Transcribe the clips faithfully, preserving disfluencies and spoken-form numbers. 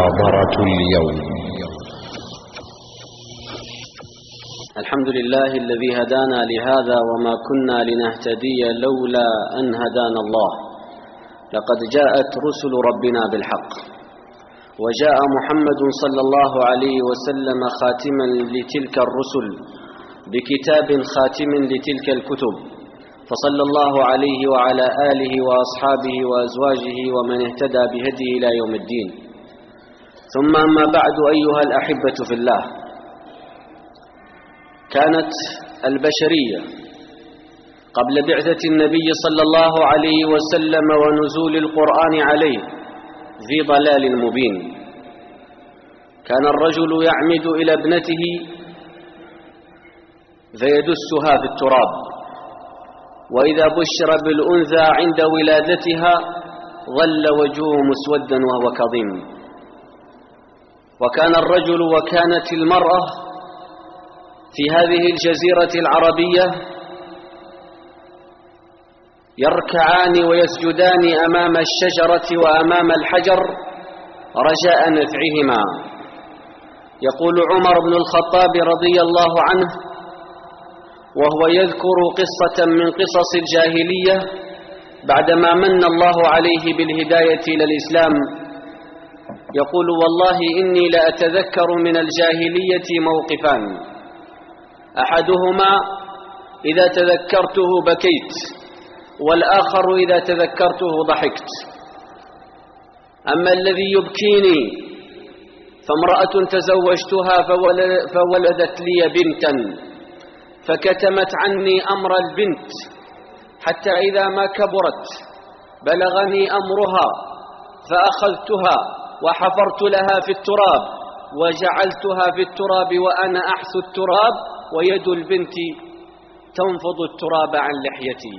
محاضرة اليوم. الحمد لله الذي هدانا لهذا وما كنا لنهتدي لولا أن هدانا الله. لقد جاءت رسل ربنا بالحق، وجاء محمد صلى الله عليه وسلم خاتما لتلك الرسل بكتاب خاتم لتلك الكتب، فصلى الله عليه وعلى آله وأصحابه وأزواجه ومن اهتدى بهديه إلى يوم الدين. ثم أما بعد، أيها الأحبة في الله، كانت البشرية قبل بعثة النبي صلى الله عليه وسلم ونزول القرآن عليه في ضلال مبين. كان الرجل يعمد إلى ابنته فيدسها في التراب، وإذا بشر بالأنثى عند ولادتها ظل وجهه مسودا وهو كظيم. وكان الرجل وكانت المرأة في هذه الجزيرة العربية يركعان ويسجدان أمام الشجرة وأمام الحجر رجاء نفعهما. يقول عمر بن الخطاب رضي الله عنه وهو يذكر قصة من قصص الجاهلية بعدما من الله عليه بالهداية إلى الإسلام، يقول: والله إني لأتذكر من الجاهلية موقفان، أحدهما إذا تذكرته بكيت، والآخر إذا تذكرته ضحكت. أما الذي يبكيني فامرأة تزوجتها فولدت لي بنتا، فكتمت عني أمر البنت حتى إذا ما كبرت بلغني أمرها، فأخذتها وحفرت لها في التراب وجعلتها في التراب وأنا أحث التراب، ويد البنت تنفض التراب عن لحيتي.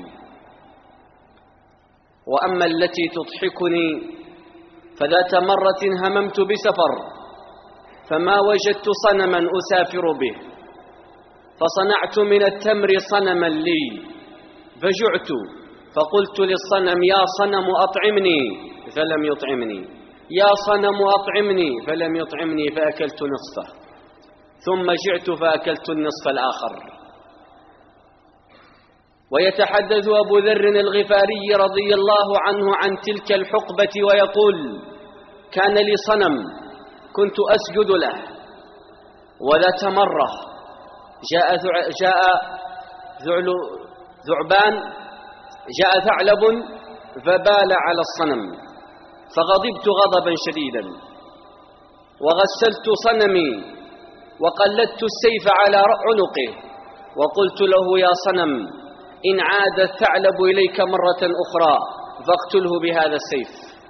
وأما التي تضحكني فذات مرة هممت بسفر فما وجدت صنما أسافر به، فصنعت من التمر صنما لي، فجعت فقلت للصنم: يا صنم أطعمني، فلم يطعمني، يا صنم أطعمني، فلم يطعمني، فأكلت نصفه، ثم جعت فأكلت النصف الآخر. ويتحدث أبو ذر الغفاري رضي الله عنه عن تلك الحقبة ويقول: كان لي صنم كنت أسجد له، وذات مرة جاء جاء ثعبان جاء ثعلب فبال على الصنم، فغضبت غضبا شديدا وغسلت صنمي وقلدت السيف على عنقه وقلت له: يا صنم، إن عاد الثعلب إليك مرة أخرى فاقتله بهذا السيف.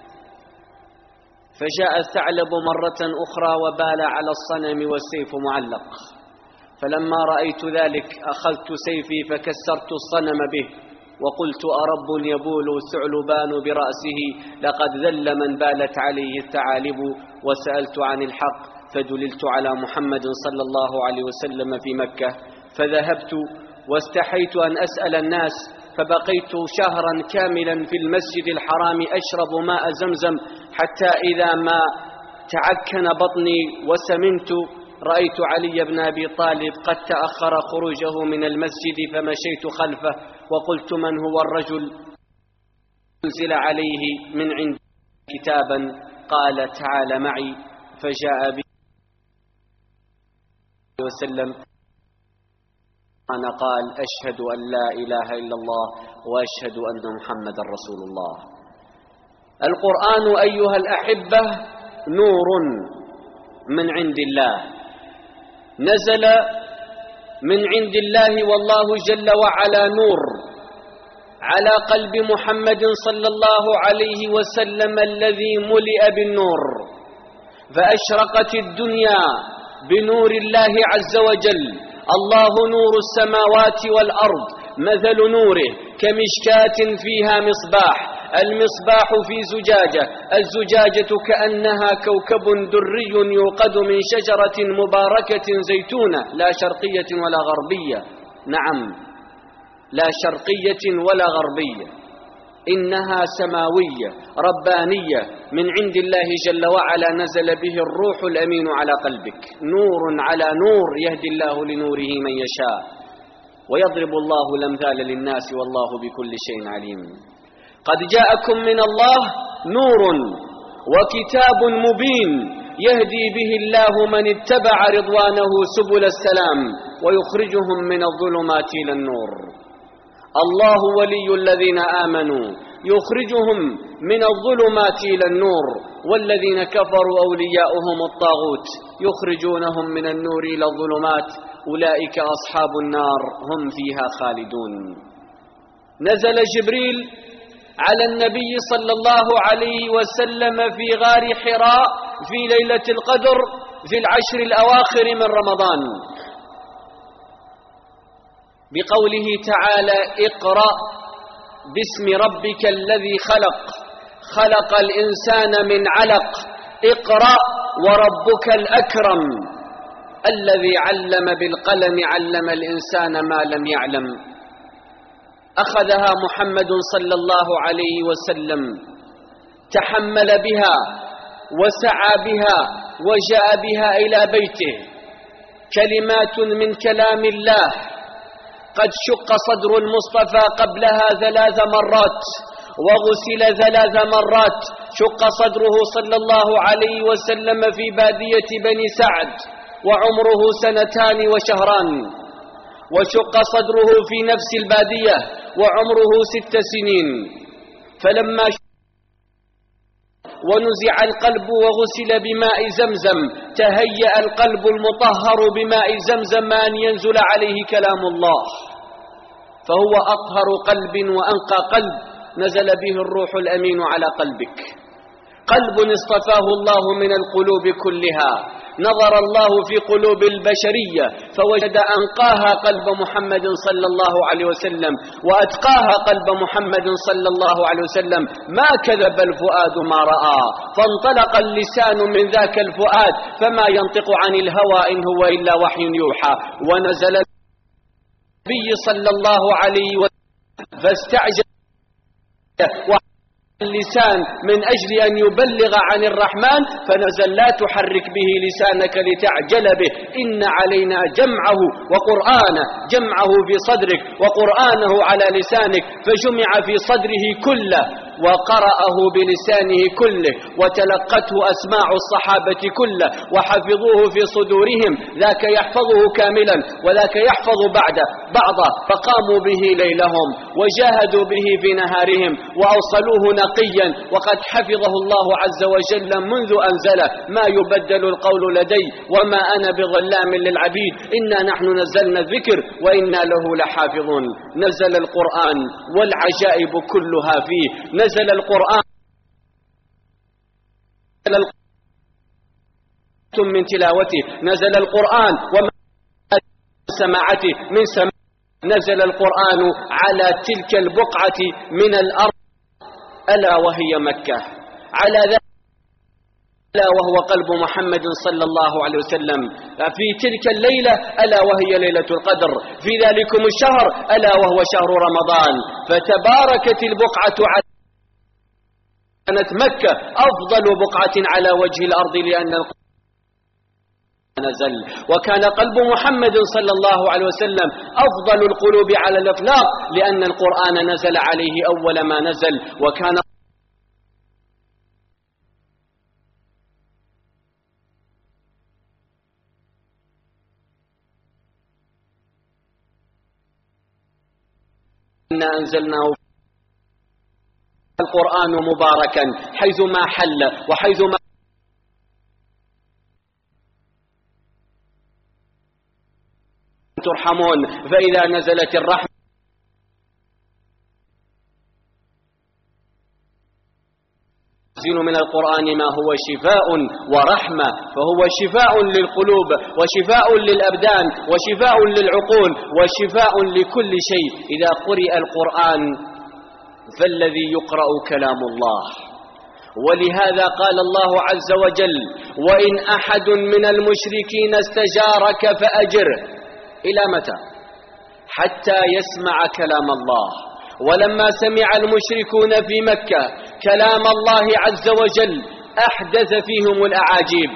فجاء الثعلب مرة أخرى وبال على الصنم والسيف معلق، فلما رأيت ذلك أخذت سيفي فكسرت الصنم به وقلت: أرب يبول الثعلبان برأسه، لقد ذل من بالت عليه الثعالب. وسألت عن الحق فدللت على محمد صلى الله عليه وسلم في مكة، فذهبت واستحيت أن أسأل الناس، فبقيت شهرا كاملا في المسجد الحرام أشرب ماء زمزم، حتى إذا ما تعكن بطني وسمنت رأيت علي بن أبي طالب قد تأخر خروجه من المسجد، فمشيت خلفه وقلت: من هو الرجل؟ أنزل عليه من عند كتابا، قال: تعال معي، فجاء به وسلم. أنا قال: أشهد أن لا إله إلا الله وأشهد أن محمد رسول الله. القرآن أيها الأحبة نور من عند الله، نزل من عند الله، والله جل وعلا نور على قلب محمد صلى الله عليه وسلم الذي ملئ بالنور، فأشرقت الدنيا بنور الله عز وجل. الله نور السماوات والأرض، مثل نوره كمشكاة فيها مصباح، المصباح في زجاجة، الزجاجة كأنها كوكب دري يوقد من شجرة مباركة زيتونة لا شرقية ولا غربية. نعم، لا شرقية ولا غربية. إنها سماوية ربانية من عند الله جل وعلا، نزل به الروح الأمين على قلبك، نور على نور يهدي الله لنوره من يشاء، ويضرب الله الأمثال للناس والله بكل شيء عليم. قد جاءكم من الله نور وكتاب مبين يهدي به الله من اتبع رضوانه سبل السلام ويخرجهم من الظلمات إلى النور. الله ولي الذين آمنوا يخرجهم من الظلمات إلى النور، والذين كفروا أولياؤهم الطاغوت يخرجونهم من النور إلى الظلمات، أولئك أصحاب النار هم فيها خالدون. نزل جبريل على النبي صلى الله عليه وسلم في غار حراء في ليلة القدر في العشر الأواخر من رمضان بقوله تعالى: اقرأ باسم ربك الذي خلق خلق الإنسان من علق اقرأ وربك الأكرم الذي علم بالقلم علم الإنسان ما لم يعلم. أخذها محمد صلى الله عليه وسلم، تحمل بها وسعى بها وجاء بها إلى بيته، كلمات من كلام الله. قد شق صدر المصطفى قبلها ثلاث مرات وغسل ثلاث مرات. شق صدره صلى الله عليه وسلم في بادية بني سعد وعمره سنتان وشهران، وشق صدره في نفس البادية وعمره ست سنين. فلما ونزع القلب وغسل بماء زمزم تهيأ القلب المطهر بماء زمزم أن ينزل عليه كلام الله، فهو أطهر قلب وأنقى قلب نزل به الروح الأمين على قلبك. قلب اصطفاه الله من القلوب كلها، نظر الله في قلوب البشرية فوجد أنقاها قلب محمد صلى الله عليه وسلم وأتقاها قلب محمد صلى الله عليه وسلم. ما كذب الفؤاد ما رأى، فانطلق اللسان من ذاك الفؤاد فما ينطق عن الهوى إن هو إلا وحي يوحى. ونزل النبي صلى الله عليه وسلم فاستعجل اللسان من أجل أن يبلغ عن الرحمن، فنزل: لا تحرك به لسانك لتعجل به، إن علينا جمعه وقرآنه، جمعه في صدرك وقرآنه على لسانك، فجمع في صدره كله وقرأه بلسانه كله، وتلقته أسماع الصحابة كله وحفظوه في صدورهم، ذاك يحفظه كاملا وذاك يحفظ بعده بعضه، فقاموا به ليلهم وجاهدوا به في نهارهم وأوصلوه نقيا، وقد حفظه الله عز وجل منذ أنزله. ما يبدل القول لدي وما أنا بظلام للعبيد، إنا نحن نزلنا الذكر وإنا له لحافظون. نزل القرآن والعجائب كلها فيه، نزل القرآن من تلاوته، نزل القرآن ومن سماعته من سماعته، نزل القرآن على تلك البقعة من الأرض ألا وهي مكة، على ذلك ألا وهو قلب محمد صلى الله عليه وسلم، في تلك الليلة ألا وهي ليلة القدر، في ذلكم الشهر ألا وهو شهر رمضان. فتباركت البقعة على كانت مكة أفضل بقعة على وجه الأرض، لأن القرآن نزل، وكان قلب محمد صلى الله عليه وسلم أفضل القلوب على الإطلاق، لأن القرآن نزل عليه أول ما نزل. وكان إنا أنزلناه القرآن مباركا حيثما حل وحيثما ترحمون. فإذا نزلت الرحمة ينزل من القرآن ما هو شفاء ورحمة، فهو شفاء للقلوب وشفاء للأبدان وشفاء للعقول وشفاء لكل شيء. إذا قرئ القرآن فالذي يقرأ كلام الله. ولهذا قال الله عز وجل: وإن أحد من المشركين استجارك فأجره. إلى متى؟ حتى يسمع كلام الله. ولما سمع المشركون في مكة كلام الله عز وجل أحدث فيهم الأعاجيب.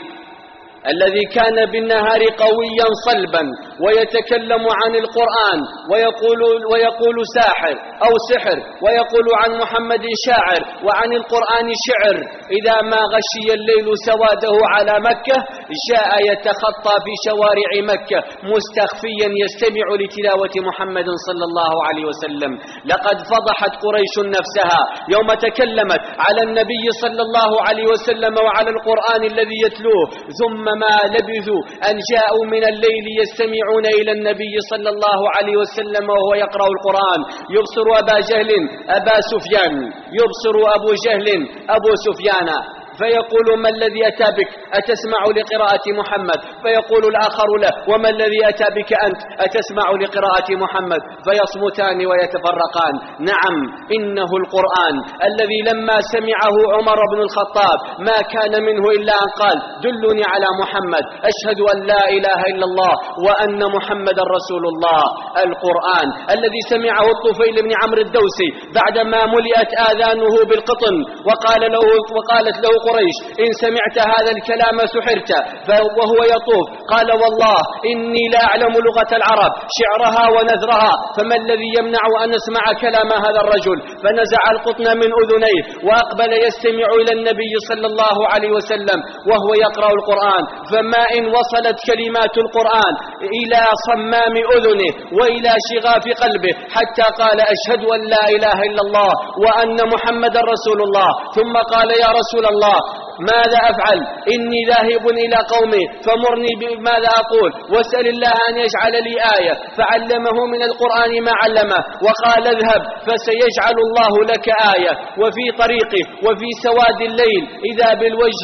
الذي كان بالنهار قويا صلبا ويتكلم عن القرآن ويقول, ويقول ساحر أو سحر، ويقول عن محمد شاعر وعن القرآن شعر، إذا ما غشي الليل سواده على مكة جاء يتخطى في شوارع مكة مستخفيا يستمع لتلاوة محمد صلى الله عليه وسلم. لقد فضحت قريش نفسها يوم تكلمت على النبي صلى الله عليه وسلم وعلى القرآن الذي يتلوه، ثم ما لبثوا أن جاءوا من الليل يستمعون إلى النبي صلى الله عليه وسلم وهو يقرأ القرآن. يبصر أبا جهل أبا سفيان، يبصر أبو جهل أبو سفيان، فيقول ما الذي أتى بك؟ أتسمع لقراءة محمد؟ فيقول الآخر له وما الذي أتى بك أنت؟ أتسمع لقراءة محمد؟ فيصمتان ويتفرقان. نعم، إنه القرآن الذي لما سمعه عمر بن الخطاب ما كان منه إلا أن قال دلني على محمد، أشهد أن لا إله إلا الله وأن محمد رسول الله. القرآن الذي سمعه الطفيل بن عمرو الدوسي بعدما ملئت آذانه بالقطن وقال له وقالت له قريش إن سمعت هذا الكلام سحرت، وهو يطوف قال والله إني لا أعلم لغة العرب شعرها ونذرها، فما الذي يمنع أن أسمع كلام هذا الرجل؟ فنزع القطن من أذنيه وأقبل يستمع إلى النبي صلى الله عليه وسلم وهو يقرأ القرآن، فما إن وصلت كلمات القرآن إلى صمام أذنه وإلى شغاف قلبه حتى قال أشهد أن لا إله إلا الله وأن محمد رسول الله. ثم قال يا رسول الله ماذا أفعل؟ إني ذاهب إلى قومي فمرني بماذا أقول، واسأل الله أن يجعل لي آية. فعلمه من القرآن ما علمه وقال اذهب فسيجعل الله لك آية. وفي طريقه وفي سواد الليل إذا بالوجه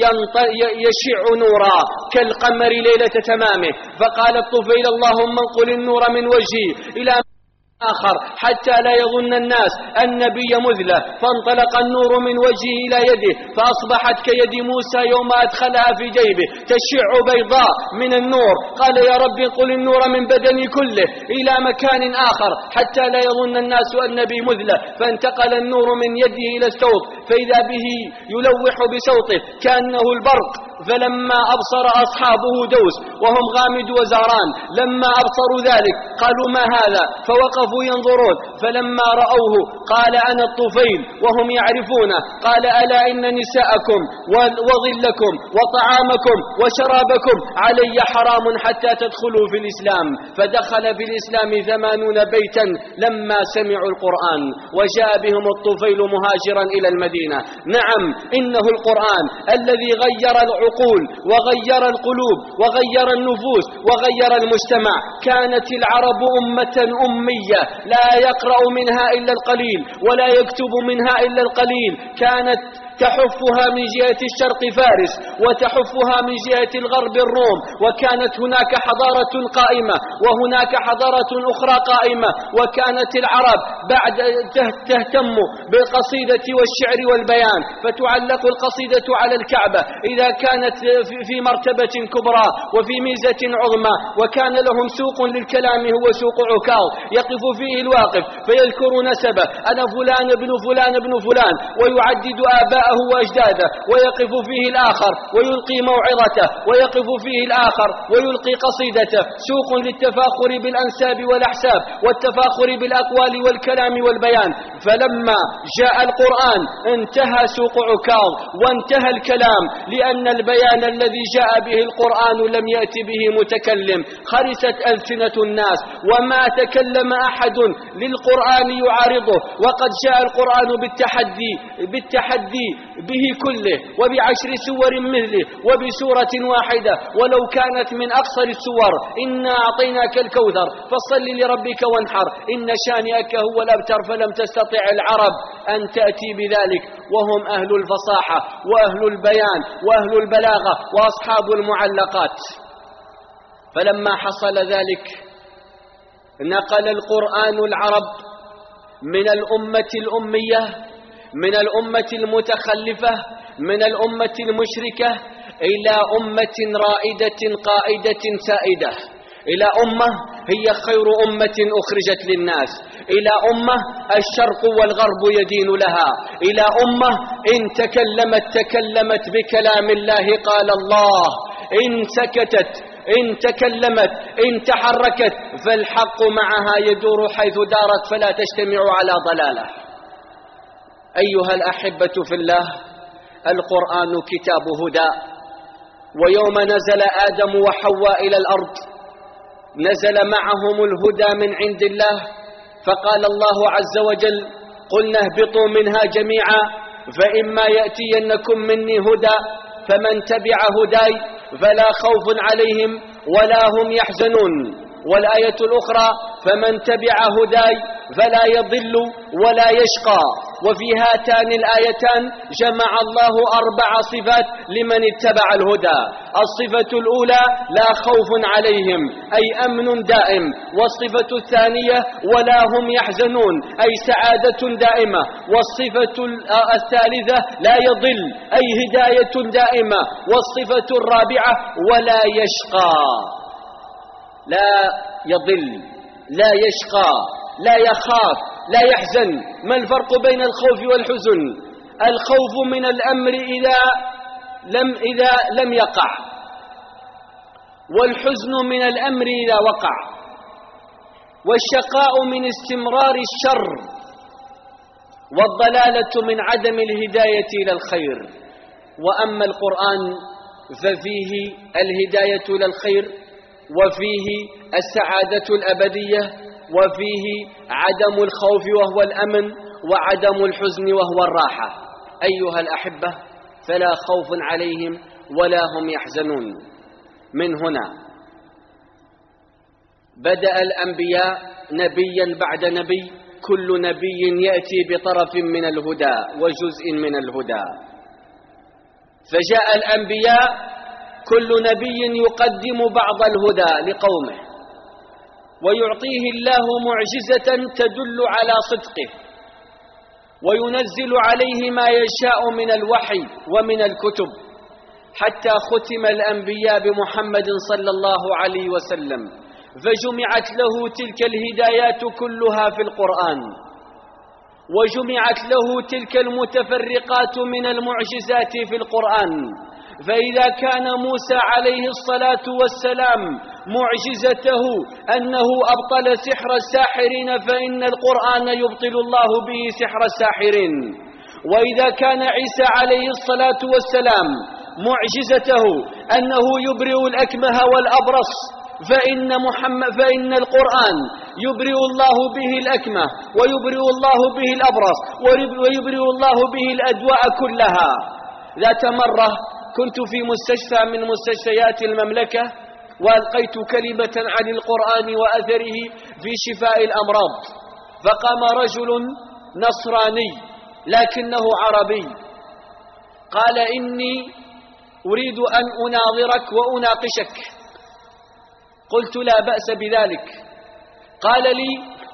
يشع نورا كالقمر ليلة تمامه، فقال الطفيل اللهم انقل النور من وجهي إلى آخر حتى لا يظن الناس النبي مذلة، فانطلق النور من وجهه إلى يده فأصبحت كيد موسى يوم أدخلها في جيبه تشع بيضاء من النور. قال يا رب قل النور من بدني كله إلى مكان آخر حتى لا يظن الناس النبي مذلة، فانتقل النور من يده إلى الصوت فإذا به يلوح بصوته كأنه البرق. فلما أبصر أصحابه دوس وهم غامد وزاران لما أبصروا ذلك قالوا ما هذا؟ فوقفوا ينظرون، فلما رأوه قال أنا الطفيل وهم يعرفونه. قال ألا إن نساءكم وظلكم وطعامكم وشرابكم علي حرام حتى تدخلوا في الإسلام. فدخل في الإسلام ثمانون بيتا لما سمعوا القرآن، وجاء بهم الطفيل مهاجرا إلى المدينة. نعم، إنه القرآن الذي غير العقول وغير القلوب وغير النفوس وغير المجتمع. كانت العرب أمة أمية لا يقرأ منها إلا القليل ولا يكتب منها إلا القليل. كانت تحفها من جهة الشرق فارس وتحفها من جهة الغرب الروم، وكانت هناك حضارة قائمة وهناك حضارة أخرى قائمة. وكانت العرب بعد تهتم بالقصيدة والشعر والبيان، فتعلق القصيدة على الكعبة إذا كانت في مرتبة كبرى وفي ميزة عظمى. وكان لهم سوق للكلام هو سوق عكاظ يقف فيه الواقف فيذكر نسبه أنا فلان ابن فلان ابن فلان ويعدد آباءه وأجداده، ويقف فيه الآخر ويلقي موعظته، ويقف فيه الآخر ويلقي قصيدته. سوق للتفاخر بالأنساب والأحساب والتفاخر بالأقوال والكلام والبيان. فلما جاء القرآن انتهى سوق عكاظ وانتهى الكلام، لأن البيان الذي جاء به القرآن لم يأتي به متكلم. خرست ألسنة الناس وما تكلم أحد للقرآن يعارضه، وقد جاء القرآن بالتحدي بالتحدي به كله وبعشر سور مثله وبسورة واحدة ولو كانت من أقصر السور. إنا أعطيناك الكوثر فصل لربك وانحر إن شانئك هو الأبتر. فلم تستطع العرب أن تأتي بذلك، وهم أهل الفصاحة وأهل البيان وأهل البلاغة وأصحاب المعلقات. فلما حصل ذلك نقل القرآن العرب من الأمة الأمية، من الأمة المتخلفة، من الأمة المشركة، إلى أمة رائدة قائدة سائدة، إلى أمة هي خير أمة أخرجت للناس، إلى أمة الشرق والغرب يدين لها، إلى أمة إن تكلمت تكلمت بكلام الله قال الله، إن سكتت إن تكلمت إن تحركت فالحق معها يدور حيث دارت فلا تجتمع على ضلاله. أيها الأحبة في الله، القرآن كتاب هدى، ويوم نزل آدم وحواء إلى الأرض نزل معهم الهدى من عند الله، فقال الله عز وجل: قلنا اهبطوا منها جميعا فإما يأتينكم مني هدى فمن تبع هداي فلا خوف عليهم ولا هم يحزنون. والآية الأخرى: فمن تبع هداي فلا يضل ولا يشقى. وفي هاتان الآيتان جمع الله أربع صفات لمن اتبع الهدى. الصفة الأولى: لا خوف عليهم، أي أمن دائم. والصفة الثانية: ولا هم يحزنون، أي سعادة دائمة. والصفة الثالثة: لا يضل، أي هداية دائمة. والصفة الرابعة: ولا يشقى، لا يضل لا يشقى لا يخاف لا يحزن. ما الفرق بين الخوف والحزن؟ الخوف من الأمر إذا لم, إذا لم يقع، والحزن من الأمر إذا وقع، والشقاء من استمرار الشر، والضلالة من عدم الهداية إلى الخير. وأما القرآن ففيه الهداية إلى الخير، وفيه السعادة الأبدية، وفيه عدم الخوف وهو الأمن، وعدم الحزن وهو الراحة. أيها الأحبة، فلا خوف عليهم ولا هم يحزنون. من هنا بدأ الأنبياء نبيا بعد نبي، كل نبي يأتي بطرف من الهدى وجزء من الهدى. فجاء الأنبياء كل نبي يقدم بعض الهدى لقومه، ويعطيه الله معجزة تدل على صدقه، وينزل عليه ما يشاء من الوحي ومن الكتب، حتى ختم الأنبياء بمحمد صلى الله عليه وسلم، فجمعت له تلك الهدايات كلها في القرآن، وجمعت له تلك المتفرقات من المعجزات في القرآن. فإذا كان موسى عليه الصلاة والسلام معجزته أنه أبطل سحر الساحرين، فإن القرآن يبطل الله به سحر الساحرين. وإذا كان عيسى عليه الصلاة والسلام معجزته أنه يبرئ الأكمه والأبرص، فإن, محمد فإن القرآن يبرئ الله به الأكمه ويبرئ الله به الأبرص ويبرئ الله به الأدواء كلها. ذات مرة كنت في مستشفى من مستشفيات المملكة، وألقيت كلمة عن القرآن وأثره في شفاء الأمراض، فقام رجل نصراني لكنه عربي قال: إني أريد أن أناظرك وأناقشك. قلت: لا بأس بذلك. قال لي: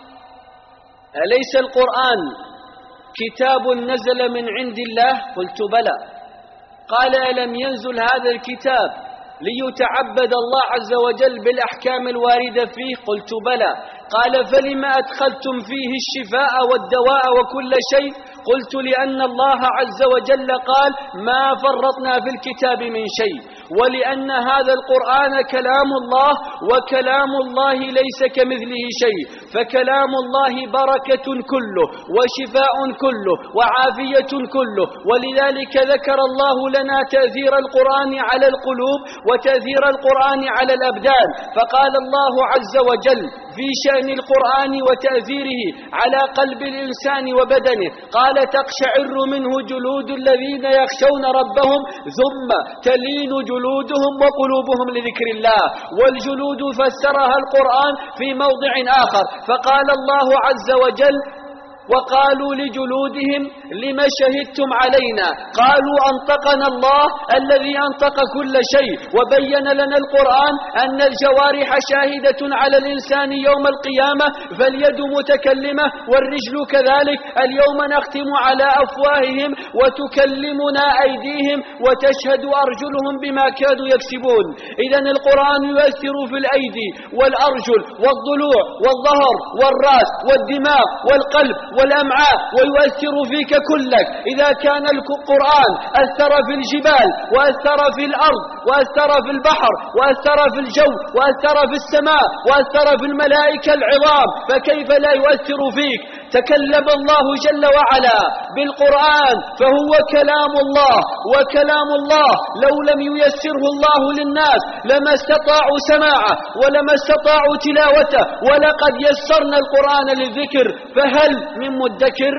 أليس القرآن كتاب نزل من عند الله؟ قلت: بلى. قال: ألم ينزل هذا الكتاب ليتعبد الله عز وجل بالأحكام الواردة فيه؟ قلت: بلى. قال: فلما أدخلتم فيه الشفاء والدواء وكل شيء؟ قلت: لأن الله عز وجل قال: ما فرطنا في الكتاب من شيء، ولأن هذا القرآن كلام الله، وكلام الله ليس كمثله شيء، فكلام الله بركة كله وشفاء كله وعافية كله. ولذلك ذكر الله لنا تأثير القرآن على القلوب وتأثير القرآن على الأبدان، فقال الله عز وجل في شأن القرآن وتأثيره على قلب الإنسان وبدنه، قال: تقشعر منه جلود الذين يخشون ربهم ثم تلين جلودهم وقلوبهم لذكر الله. والجلود فسرها القرآن في موضع آخر، فقال الله عز وجل: وقالوا لجلودهم لما شهدتم علينا؟ قالوا أنطقنا الله الذي أنطق كل شيء. وبين لنا القرآن أن الجوارح شاهدة على الإنسان يوم القيامة، فاليد متكلمة والرجل كذلك. اليوم نختم على أفواههم وتكلمنا أيديهم وتشهد أرجلهم بما كانوا يكسبون. إذن القرآن يؤثر في الأيدي والأرجل والضلوع والظهر والرأس والدماغ والقلب والأمعاء، ويؤثر فيك كلك. إذا كان القرآن أثر في الجبال وأثر في الأرض وأثر في البحر وأثر في الجو وأثر في السماء وأثر في الملائكة العظام، فكيف لا يؤثر فيك؟ تكلم الله جل وعلا بالقرآن فهو كلام الله، وكلام الله لو لم ييسره الله للناس لما استطاعوا سماعه ولما استطاعوا تلاوته. ولقد يسرنا القرآن للذكر فهل من مدكر؟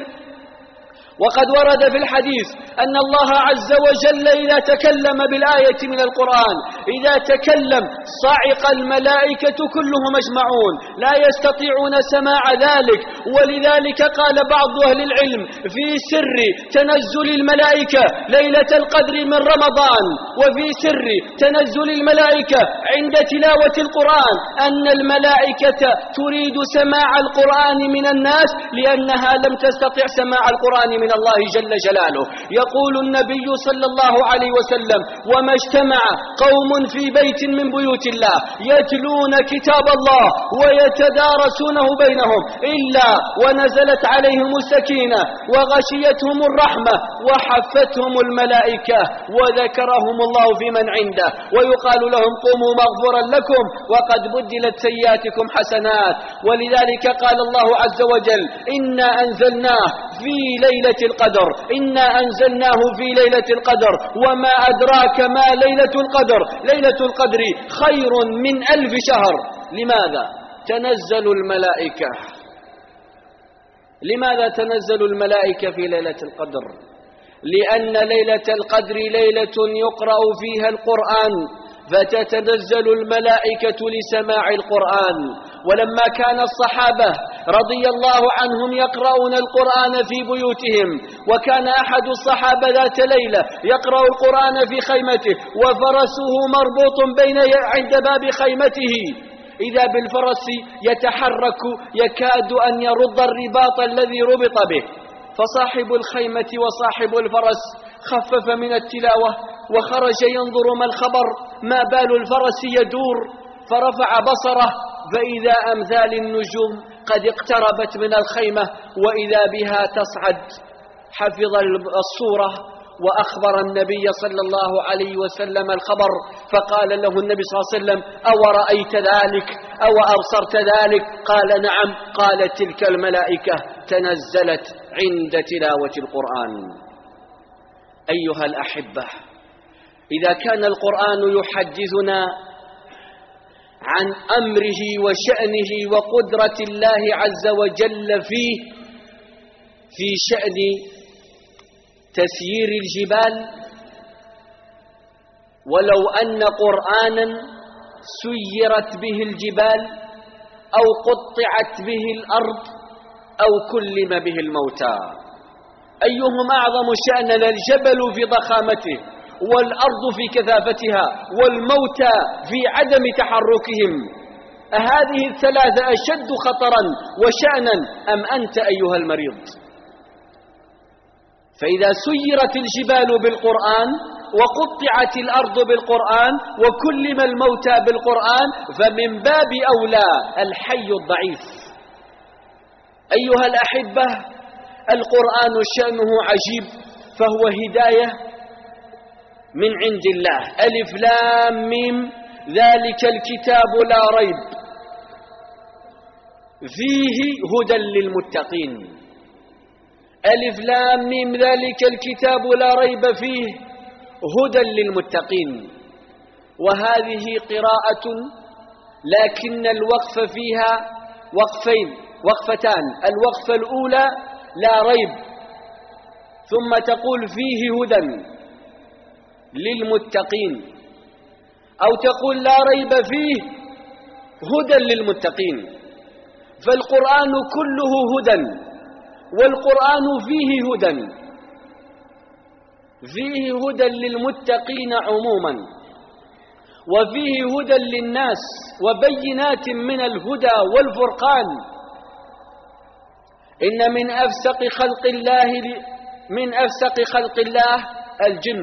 وقد ورد في الحديث أن الله عز وجل إذا تكلم بالآية من القرآن إذا تكلم صعق الملائكة كلهم أجمعون، لا يستطيعون سماع ذلك. ولذلك قال بعض أهل العلم في سر تنزل الملائكة ليلة القدر من رمضان، وفي سر تنزل الملائكة عند تلاوة القرآن، أن الملائكة تريد سماع القرآن من الناس لأنها لم تستطع سماع القرآن من الله جل جلاله. يقول النبي صلى الله عليه وسلم: وما اجتمع قوم في بيت من بيوت الله يتلون كتاب الله ويتدارسونه بينهم إلا ونزلت عليهم السكينة وغشيتهم الرحمة وحفتهم الملائكة وذكرهم الله في من عنده، ويقال لهم: قوموا مغفورا لكم وقد بدلت سيئاتكم حسنات. ولذلك قال الله عز وجل: إنا أنزلناه في ليلة القدر، إنا أنزلناه في ليلة القدر وما أدراك ما ليلة القدر، ليلة القدر خير من ألف شهر. لماذا تنزل الملائكة؟ لماذا تنزل الملائكة في ليلة القدر؟ لأن ليلة القدر ليلة يقرأ فيها القرآن، فتتنزل الملائكة لسماع القرآن. ولما كان الصحابة رضي الله عنهم يقرؤون القرآن في بيوتهم، وكان أحد الصحابة ذات ليلة يقرأ القرآن في خيمته وفرسه مربوط بين عند باب خيمته، إذا بالفرس يتحرك يكاد أن يرد الرباط الذي ربط به، فصاحب الخيمة وصاحب الفرس خفف من التلاوة وخرج ينظر ما الخبر، ما بال الفرس يدور، فرفع بصره فإذا أمثال النجوم قد اقتربت من الخيمة وإذا بها تصعد. حفظ الصورة وأخبر النبي صلى الله عليه وسلم الخبر، فقال له النبي صلى الله عليه وسلم: أو رأيت ذلك أو أبصرت ذلك؟ قال: نعم. قال: تلك الملائكة تنزلت عند تلاوة القرآن. أيها الأحبة، إذا كان القرآن يحدثنا عن أمره وشأنه وقدرة الله عز وجل فيه في شأن تسيير الجبال، ولو أن قرآنا سيرت به الجبال أو قطعت به الأرض أو كلم به الموتى، أيهم أعظم شأنا؟ الجبل في ضخامته، والأرض في كثافتها، والموتى في عدم تحركهم. أهذه الثلاثة أشد خطرا وشأنا أم أنت أيها المريض؟ فإذا سيرت الجبال بالقرآن وقطعت الأرض بالقرآن وكلم الموتى بالقرآن، فمن باب أولى الحي الضعيف. أيها الأحبة، القرآن شأنه عجيب، فهو هداية من عند الله. ألف لام ميم، ذلك الكتاب لا ريب فيه هدى للمتقين. ألف لام ميم، ذلك الكتاب لا ريب فيه هدى للمتقين. وهذه قراءة لكن الوقف فيها وقفين وقفتان. الوقفة الأولى لا ريب، ثم تقول فيه هدى للمتقين، أو تقول لا ريب فيه هدى للمتقين. فالقرآن كله هدى والقرآن فيه هدى، فيه هدى للمتقين عموما، وفيه هدى للناس وبينات من الهدى والفرقان. إن من أفسق خلق الله من أفسق خلق الله الجن،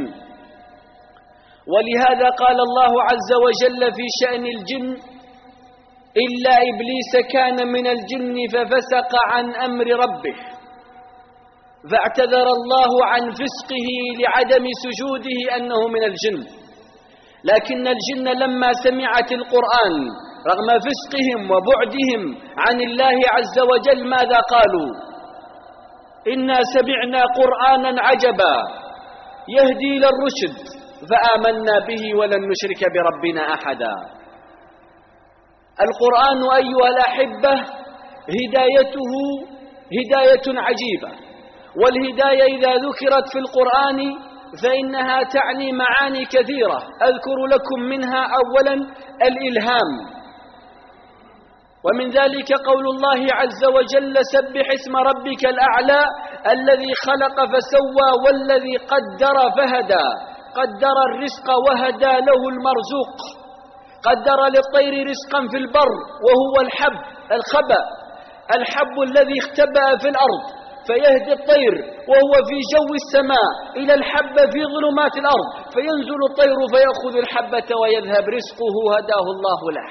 ولهذا قال الله عز وجل في شأن الجن: إلا إبليس كان من الجن ففسق عن أمر ربه، فاعتذر الله عن فسقه لعدم سجوده أنه من الجن. لكن الجن لما سمعت القرآن رغم فسقهم وبعدهم عن الله عز وجل ماذا قالوا؟ إنا سمعنا قرآنا عجبا يهدي إلى الرشد فآمنا به ولن نشرك بربنا أحدا. القرآن أيها الأحبة هدايته هداية عجيبة، والهداية إذا ذكرت في القرآن فإنها تعني معاني كثيرة، أذكر لكم منها أولا الإلهام، ومن ذلك قول الله عز وجل: سبح اسم ربك الأعلى الذي خلق فسوى والذي قدر فهدى. قدر الرزق وهدى له المرزوق، قدر للطير رزقا في البر وهو الحب الخبأ، الحب الذي اختبأ في الأرض فيهدي الطير وهو في جو السماء إلى الحبة في ظلمات الأرض، فينزل الطير فيأخذ الحبة ويذهب رزقه هداه الله له.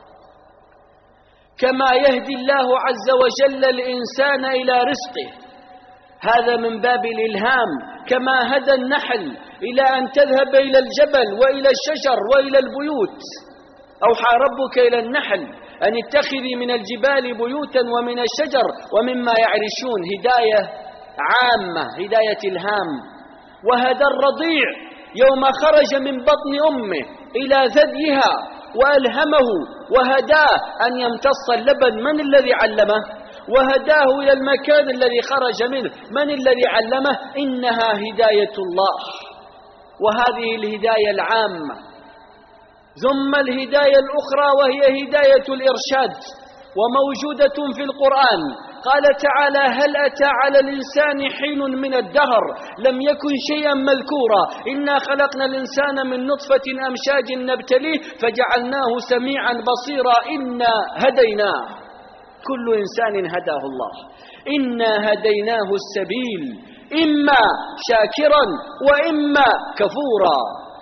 كما يهدي الله عز وجل الإنسان إلى رزقه، هذا من باب الإلهام. كما هدى النحل إلى أن تذهب إلى الجبل وإلى الشجر وإلى البيوت. أوحى ربك إلى النحل أن اتخذي من الجبال بيوتا ومن الشجر ومما يعرشون. هداية عامة، هداية إلهام. وهدى الرضيع يوم خرج من بطن أمه إلى ثديها وألهمه وهداه أن يمتص اللبن. من الذي علمه؟ وهداه إلى المكان الذي خرج منه. من الذي علمه؟ إنها هداية الله، وهذه الهداية العامة. ثم الهداية الأخرى وهي هداية الإرشاد، وموجودة في القرآن. قال تعالى: هل أتى على الإنسان حين من الدهر لم يكن شيئا مذكورا إنا خلقنا الإنسان من نطفة أمشاج نبتليه فجعلناه سميعا بصيرا إنا هديناه. كل إنسان هداه الله. إنا هديناه السبيل إما شاكرا وإما كفورا.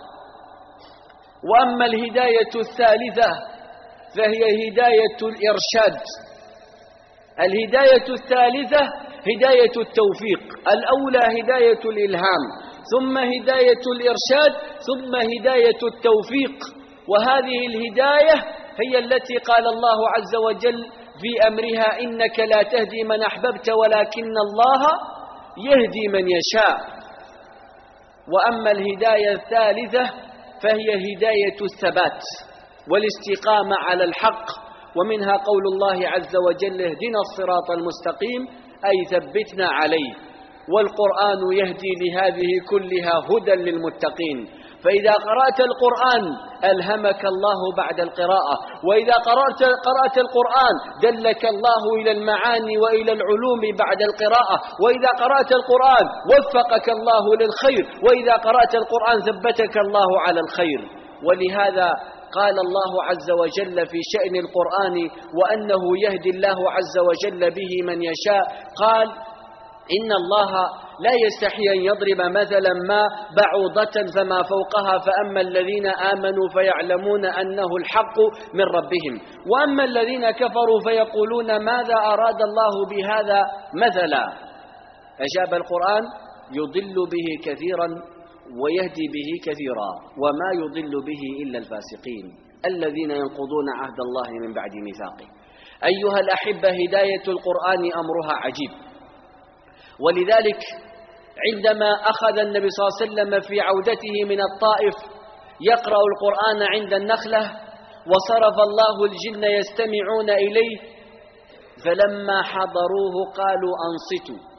وأما الهداية الثالثة فهي هداية الإرشاد. الهداية الثالثة هداية التوفيق. الأولى هداية الإلهام، ثم هداية الإرشاد، ثم هداية التوفيق. وهذه الهداية هي التي قال الله عز وجل في أمرها: إنك لا تهدي من أحببت ولكن الله يهدي من يشاء. وأما الهداية الثالثة فهي هداية الثبات والاستقامة على الحق، ومنها قول الله عز وجل: اهدنا الصراط المستقيم، أي ثبتنا عليه. والقرآن يهدي لهذه كلها هدى للمتقين. فإذا قرأت القرآن ألهمك الله بعد القراءة، وإذا قرأت, قرأت القرآن دلك الله إلى المعاني وإلى العلوم بعد القراءة، وإذا قرأت القرآن وفقك الله للخير، وإذا قرأت القرآن ثبتك الله على الخير. ولهذا قال الله عز وجل في شأن القرآن: وأنه يهدي الله عز وجل به من يشاء. قال: إن الله لا يستحي أن يضرب مثلا ما بعوضة فما فوقها فأما الذين آمنوا فيعلمون أنه الحق من ربهم وأما الذين كفروا فيقولون ماذا أراد الله بهذا مثلا. أجاب القرآن: يضل به كثيرا ويهدي به كثيرا وما يضل به إلا الفاسقين الذين ينقضون عهد الله من بعد ميثاقه. أيها الأحبة، هداية القرآن أمرها عجيب. ولذلك عندما أخذ النبي صلى الله عليه وسلم في عودته من الطائف يقرأ القرآن عند النخلة، وصرف الله الجن يستمعون إليه، فلما حضروه قالوا: أنصتوا.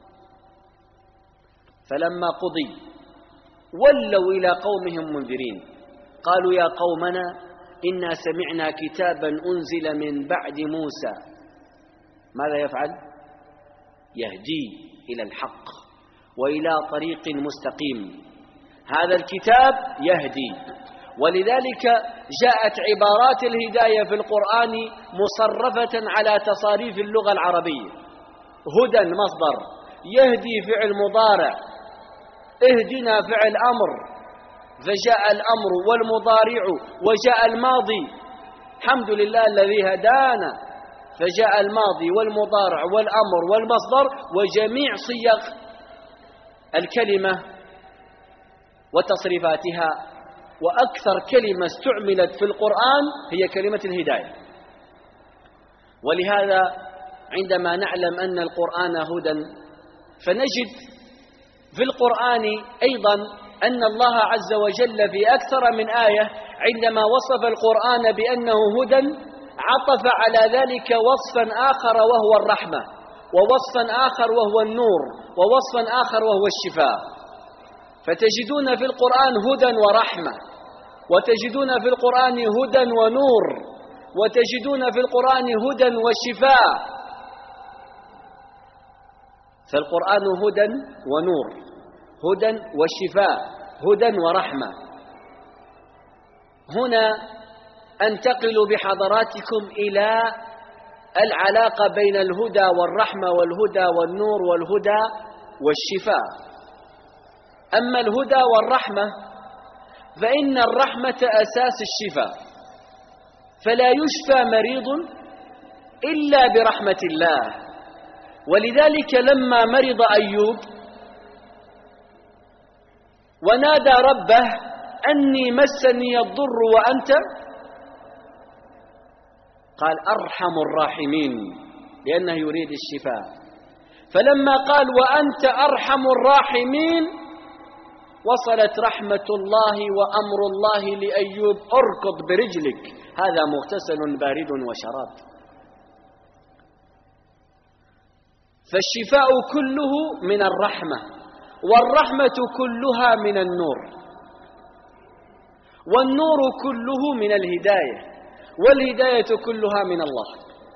فلما قضي ولوا إلى قومهم منذرين، قالوا: يا قومنا إنا سمعنا كتابا أنزل من بعد موسى. ماذا يفعل؟ يهدي إلى الحق وإلى طريق مستقيم. هذا الكتاب يهدي، ولذلك جاءت عبارات الهداية في القرآن مصرفة على تصاريف اللغة العربية. هدى مصدر، يهدي فعل مضارع، اهدنا فعل أمر، فجاء الأمر والمضارع وجاء الماضي، الحمد لله الذي هدانا، فجاء الماضي والمضارع والأمر والمصدر وجميع صيغ الكلمة وتصريفاتها. وأكثر كلمة استعملت في القرآن هي كلمة الهداية. ولهذا عندما نعلم أن القرآن هدى، فنجد في القرآن أيضا أن الله عز وجل في أكثر من آية عندما وصف القرآن بأنه هدى عطف على ذلك وصفا آخر وهو الرحمة، ووصفا آخر وهو النور، ووصفا آخر وهو الشفاء. فتجدون في القرآن هدى ورحمة، وتجدون في القرآن هدى ونور، وتجدون في القرآن هدى وشفاء. فالقرآن هدى ونور، هدى وشفاء، هدى ورحمة. هنا أنتقل بحضراتكم إلى العلاقة بين الهدى والرحمة والهدى والنور والهدى والشفاء. أما الهدى والرحمة فإن الرحمة أساس الشفاء، فلا يشفى مريض إلا برحمة الله. ولذلك لما مرض أيوب ونادى ربه أني مسني الضر وأنت، قال أرحم الراحمين، لأنه يريد الشفاء. فلما قال وأنت أرحم الراحمين وصلت رحمة الله وأمر الله لأيوب اركض برجلك، هذا مغتسل بارد وشراب. فالشفاء كله من الرحمة، والرحمة كلها من النور، والنور كله من الهداية، والهداية كلها من الله.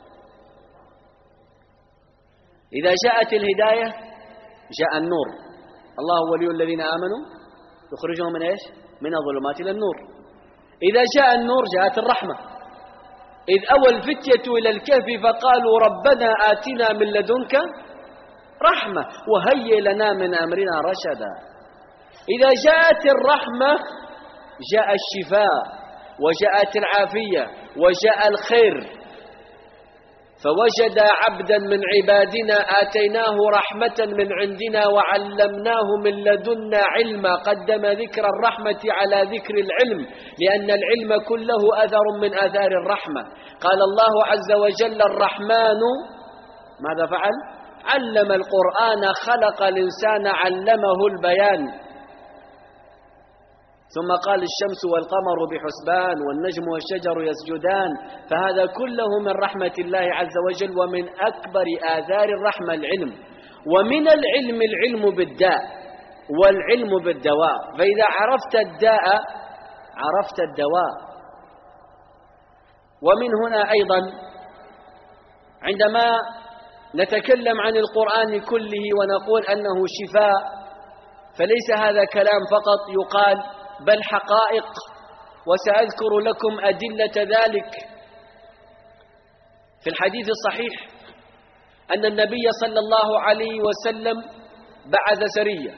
إذا جاءت الهداية جاء النور. الله ولي الذين آمنوا يخرجهم من إيش؟ من الظلمات إلى النور. إذا جاء النور جاءت الرحمة. إذ أوى الفتية إلى الكهف فقالوا ربنا آتنا من لدنك رحمة وهيئ لنا من أمرنا رشدا. إذا جاءت الرحمة جاء الشفاء وجاءت العافية وجاء الخير. فوجد عبدا من عبادنا آتيناه رحمة من عندنا وعلمناه من لدنا علما. قدم ذكر الرحمة على ذكر العلم، لأن العلم كله أثر من آثار الرحمة. قال الله عز وجل الرحمن ماذا فعل؟ علم القرآن، خلق الإنسان، علمه البيان. ثم قال الشمس والقمر بحسبان والنجم والشجر يسجدان. فهذا كله من رحمة الله عز وجل. ومن أكبر آثار الرحمة العلم، ومن العلم العلم بالداء والعلم بالدواء. فإذا عرفت الداء عرفت الدواء. ومن هنا أيضا عندما نتكلم عن القرآن كله ونقول أنه شفاء، فليس هذا كلام فقط يقال، بل حقائق. وسأذكر لكم أدلة ذلك. في الحديث الصحيح أن النبي صلى الله عليه وسلم بعث سرية،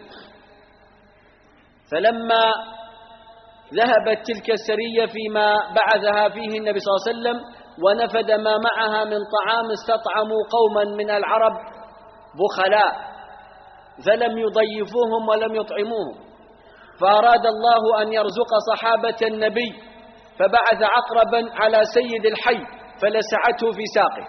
فلما ذهبت تلك السرية فيما بعثها فيه النبي صلى الله عليه وسلم ونفد ما معها من طعام، استطعموا قوما من العرب بخلاء فلم يضيفوهم ولم يطعموهم. فأراد الله أن يرزق صحابة النبي فبعث عقربا على سيد الحي فلسعته في ساقه،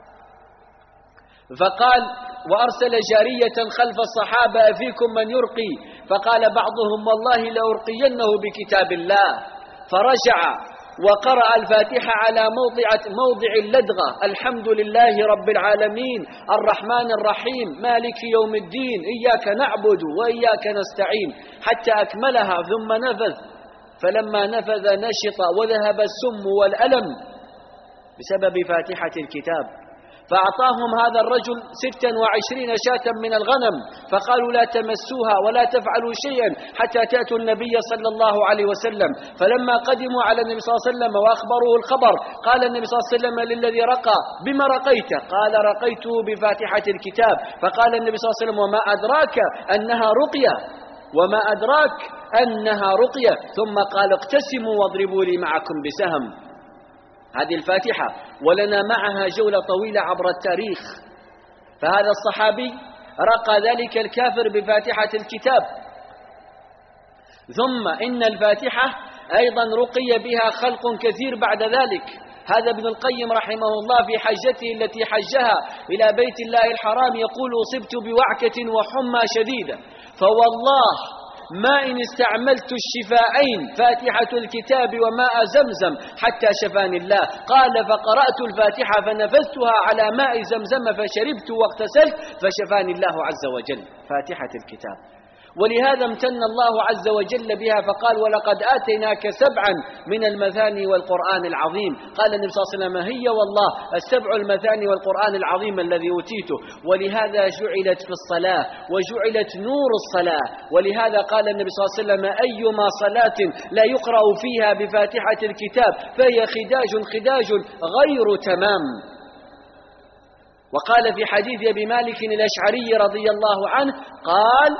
فقال وأرسل جارية خلف الصحابة أفيكم من يرقي؟ فقال بعضهم والله لأرقينه بكتاب الله. فرجع وقرأ الفاتحة على موضع, موضع اللدغة: الحمد لله رب العالمين الرحمن الرحيم مالك يوم الدين إياك نعبد وإياك نستعين، حتى أكملها ثم نفذ. فلما نفذ نشط وذهب السم والألم بسبب فاتحة الكتاب. فأعطاهم هذا الرجل ستا وعشرين شاة من الغنم، فقالوا لا تمسوها ولا تفعلوا شيئا حتى تأتوا النبي صلى الله عليه وسلم. فلما قدموا على النبي صلى الله عليه وسلم وأخبروه الخبر، قال النبي صلى الله عليه وسلم للذي رقى: بما رقيت؟ قال: رقيته بفاتحة الكتاب. فقال النبي صلى الله عليه وسلم: وما أدراك أنها رقية، وما أدراك أنها رقية. ثم قال: اقتسموا واضربوا لي معكم بسهم. هذه الفاتحة، ولنا معها جولة طويلة عبر التاريخ. فهذا الصحابي رقى ذلك الكافر بفاتحة الكتاب. ثم إن الفاتحة أيضا رقي بها خلق كثير بعد ذلك. هذا ابن القيم رحمه الله في حجته التي حجها إلى بيت الله الحرام يقول: أصبت بوعكة وحمى شديدة، فوالله ما إن استعملت الشفاءين فاتحة الكتاب وماء زمزم حتى شفاني الله. قال: فقرأت الفاتحة فنفذتها على ماء زمزم فشربت واغتسلت فشفاني الله عز وجل. فاتحة الكتاب. ولهذا امتن الله عز وجل بها فقال: ولقد آتيناك سبعا من المثاني والقرآن العظيم. قال النبي صلى الله عليه وسلم: هي والله السبع المثاني والقرآن العظيم الذي أوتيته. ولهذا جعلت في الصلاة وجعلت نور الصلاة. ولهذا قال النبي صلى الله عليه وسلم: أيما صلاة لا يقرأ فيها بفاتحة الكتاب فهي خداج خداج غير تمام. وقال في حديث أبي مالك الأشعري رضي الله عنه قال: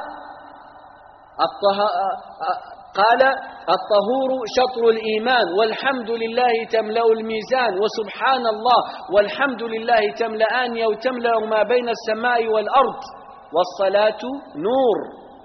قال: الطهور شطر الإيمان، والحمد لله تملأ الميزان، وسبحان الله والحمد لله تملأان أو تملأ ما بين السماء والأرض، والصلاة نور.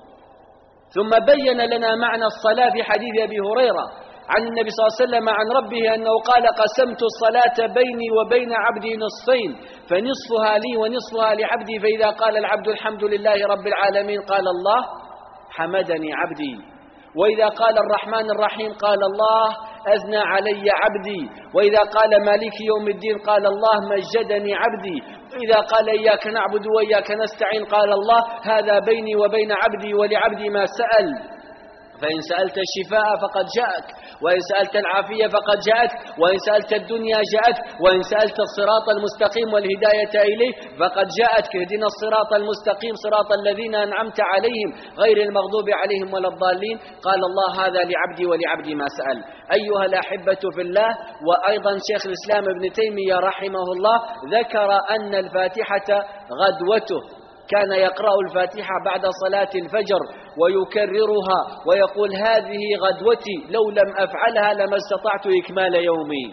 ثم بين لنا معنى الصلاة في حديث أبي هريرة عن النبي صلى الله عليه وسلم عن ربه أنه قال: قسمت الصلاة بيني وبين عبدي نصفين، فنصفها لي ونصفها لعبدي، فإذا قال العبد الحمد لله رب العالمين قال الله: حمدني عبدي. وإذا قال الرحمن الرحيم قال الله: أثنى علي عبدي. وإذا قال مالك يوم الدين قال الله: مجدني عبدي. وإذا قال إياك نعبد وإياك نستعين قال الله: هذا بيني وبين عبدي ولعبدي ما سأل. فإن سألت الشفاء فقد جاءك، وإن سألت العافية فقد جاءت، وإن سألت الدنيا جاءت، وإن سألت الصراط المستقيم والهداية إليه فقد جاءتك. اهدنا الصراط المستقيم صراط الذين أنعمت عليهم غير المغضوب عليهم ولا الضالين. قال الله: هذا لعبدي ولعبدي ما سأل. أيها الأحبة في الله، وأيضا شيخ الإسلام ابن تيمية رحمه الله ذكر أن الفاتحة غدوته، كان يقرأ الفاتحة بعد صلاة الفجر ويكررها ويقول: هذه غدوتي، لو لم أفعلها لما استطعت إكمال يومي.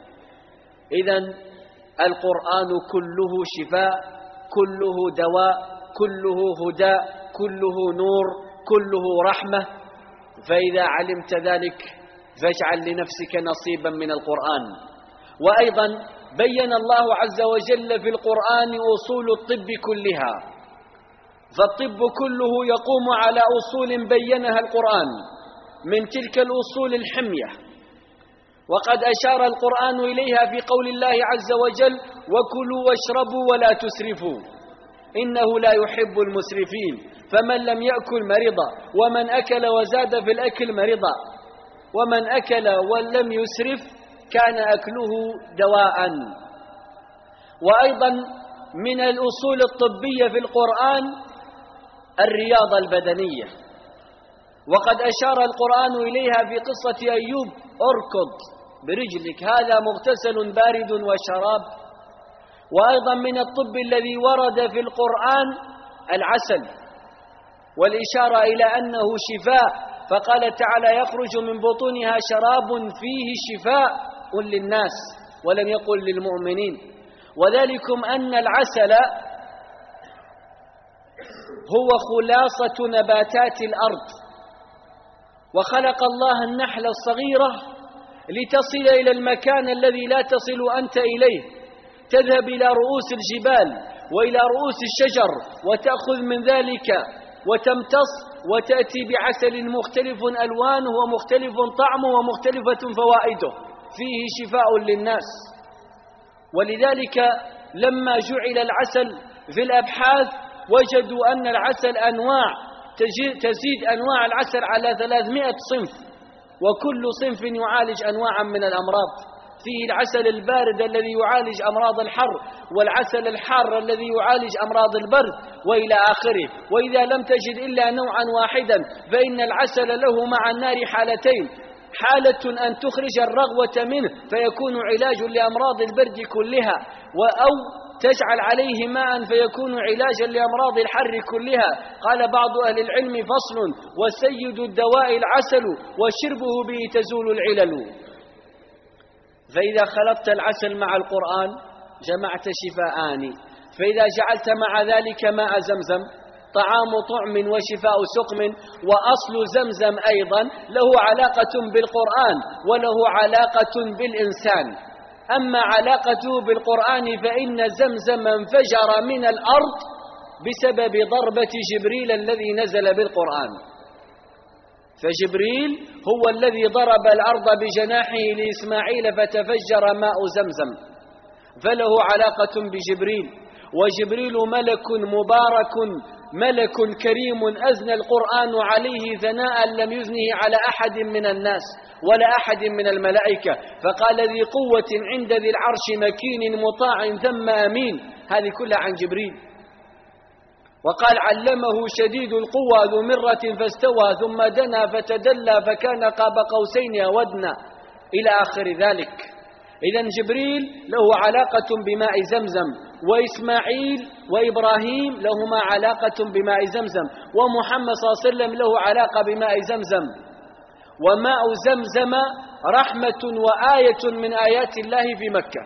إذن القرآن كله شفاء، كله دواء، كله هدى، كله نور، كله رحمة. فإذا علمت ذلك فاجعل لنفسك نصيبا من القرآن. وأيضا بين الله عز وجل في القرآن أصول الطب كلها، فالطب كله يقوم على أصول بينها القرآن، من تلك الأصول الحمية، وقد أشار القرآن إليها في قول الله عز وجل: وكلوا واشربوا ولا تسرفوا إنه لا يحب المسرفين، فمن لم يأكل مرضا، ومن أكل وزاد في الأكل مرضا، ومن أكل ولم يسرف كان أكله دواء. وأيضا من الأصول الطبية في القرآن الرياضة البدنية، وقد أشار القرآن إليها في قصة أيوب: اركض برجلك هذا مغتسل بارد وشراب. وأيضا من الطب الذي ورد في القرآن العسل، والإشارة إلى أنه شفاء، فقال تعالى: يخرج من بطونها شراب فيه شفاء للناس، ولم يقل للمؤمنين. وذلكم أن العسل هو خلاصة نباتات الأرض، وخلق الله النحلة الصغيرة لتصل إلى المكان الذي لا تصل أنت إليه، تذهب إلى رؤوس الجبال وإلى رؤوس الشجر وتأخذ من ذلك وتمتص وتأتي بعسل مختلف ألوانه ومختلف طعمه ومختلفة فوائده، فيه شفاء للناس. ولذلك لما جعل العسل في الأبحاث وجدوا أن العسل أنواع، تزيد أنواع العسل على ثلاثمائة صنف، وكل صنف يعالج أنواعا من الأمراض. فيه العسل البارد الذي يعالج أمراض الحر، والعسل الحار الذي يعالج أمراض البرد، وإلى آخره. وإذا لم تجد إلا نوعا واحدا فإن العسل له مع النار حالتين: حالة أن تخرج الرغوة منه فيكون علاج لأمراض البرد كلها، أو تجعل عليه ماء فيكون علاجا لأمراض الحر كلها. قال بعض أهل العلم: فصل: وسيد الدواء العسل وشربه به تزول العلل. فإذا خلطت العسل مع القرآن جمعت شفاءان، فإذا جعلت مع ذلك ماء زمزم طعام طعم وشفاء سقم. وأصل زمزم أيضا له علاقة بالقرآن وله علاقة بالإنسان. أما علاقته بالقرآن فإن زمزم انفجر من الأرض بسبب ضربة جبريل الذي نزل بالقرآن، فجبريل هو الذي ضرب الأرض بجناحه لإسماعيل فتفجر ماء زمزم، فله علاقة بجبريل. وجبريل ملك مبارك ملك كريم أثنى القرآن عليه ثناء لم يثنه على أحد من الناس ولا أحد من الملائكة، فقال: ذي قوة عند ذي العرش مكين مطاع ثم أمين. هذه كلها عن جبريل. وقال: علمه شديد القوى ذو مرة فاستوى ثم دنا فتدلى فكان قاب قوسين أو أدنى، إلى آخر ذلك. إذن جبريل له علاقة بماء زمزم، وإسماعيل وإبراهيم لهما علاقة بماء زمزم، ومحمد صلى الله عليه وسلم له علاقة بماء زمزم. وماء زمزم رحمة وآية من آيات الله في مكة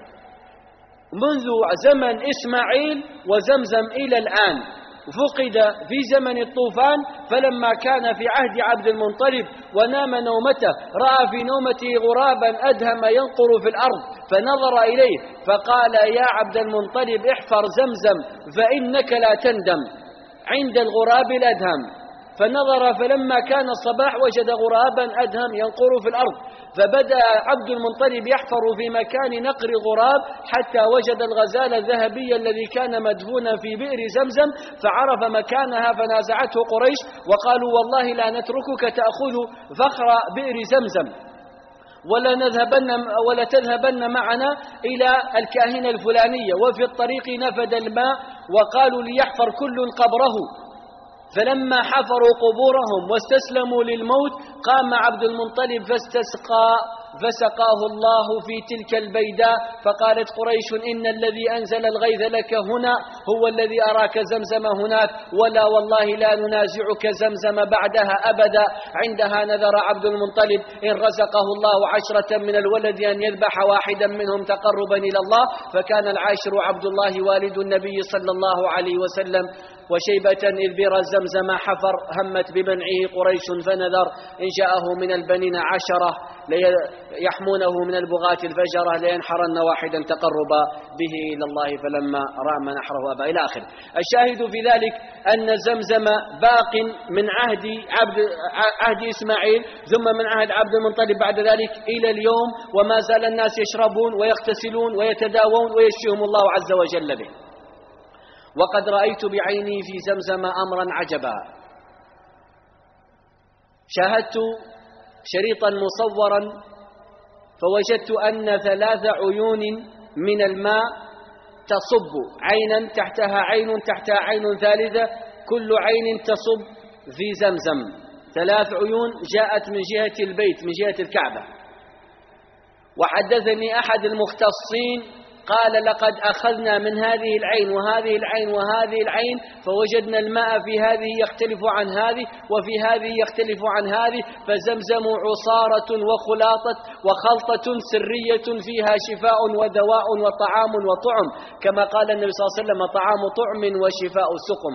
منذ زمن إسماعيل وزمزم إلى الآن. فقد في زمن الطوفان، فلما كان في عهد عبد المطلب ونام نومته رأى في نومته غرابا أدهم ينقر في الأرض، فنظر إليه فقال: يا عبد المطلب احفر زمزم فإنك لا تندم عند الغراب الأدهم. فنظر فلما كان الصباح وجد غرابا أدهم ينقر في الأرض، فبدأ عبد المطلب يحفر في مكان نقر الغراب حتى وجد الغزال الذهبي الذي كان مدفونا في بئر زمزم، فعرف مكانها فنازعته قريش وقالوا: والله لا نتركك تأخذ فخر بئر زمزم ولا نذهبن ولا تذهبن معنا إلى الكاهنة الفلانية. وفي الطريق نفد الماء وقالوا ليحفر كل قبره، فلما حفروا قبورهم واستسلموا للموت قام عبد المطلب فاستسقى فسقاه الله في تلك البيداء. فقالت قريش: إن الذي أنزل الغيث لك هنا هو الذي أراك زمزم هناك، ولا والله لا ننازعك زمزم بعدها أبدا. عندها نذر عبد المطلب إن رزقه الله عشرة من الولد أن يذبح واحدا منهم تقربا إلى الله، فكان العاشر عبد الله والد النبي صلى الله عليه وسلم. وشيبة إذ بئر زمزم حفر همت بمنعه قريش فنذر إن جاءه من البنين عشرة يحمونه من البغاة الفجرة لينحرن واحدا تقربا به إلى الله فلما رام نحره أبا، إلى آخر. الشاهد في ذلك أن زمزم باق من عهد عبد عهد إسماعيل ثم من عهد عبد المطلب بعد ذلك إلى اليوم، وما زال الناس يشربون ويغتسلون ويتداوون ويشفيهم الله عز وجل به. وقد رأيت بعيني في زمزم أمرا عجبا. شاهدت شريطا مصورا فوجدت أن ثلاث عيون من الماء تصب، عينا تحتها عين تحتها عين ثالثة، كل عين تصب في زمزم. ثلاث عيون جاءت من جهة البيت من جهة الكعبة. وحدثني أحد المختصين قال: لقد أخذنا من هذه العين وهذه العين وهذه العين فوجدنا الماء في هذه يختلف عن هذه وفي هذه يختلف عن هذه، فزمزم عصارة وخلاطة وخلطة سرية فيها شفاء ودواء وطعام وطعم، كما قال النبي صلى الله عليه وسلم: طعام طعم وشفاء سقم.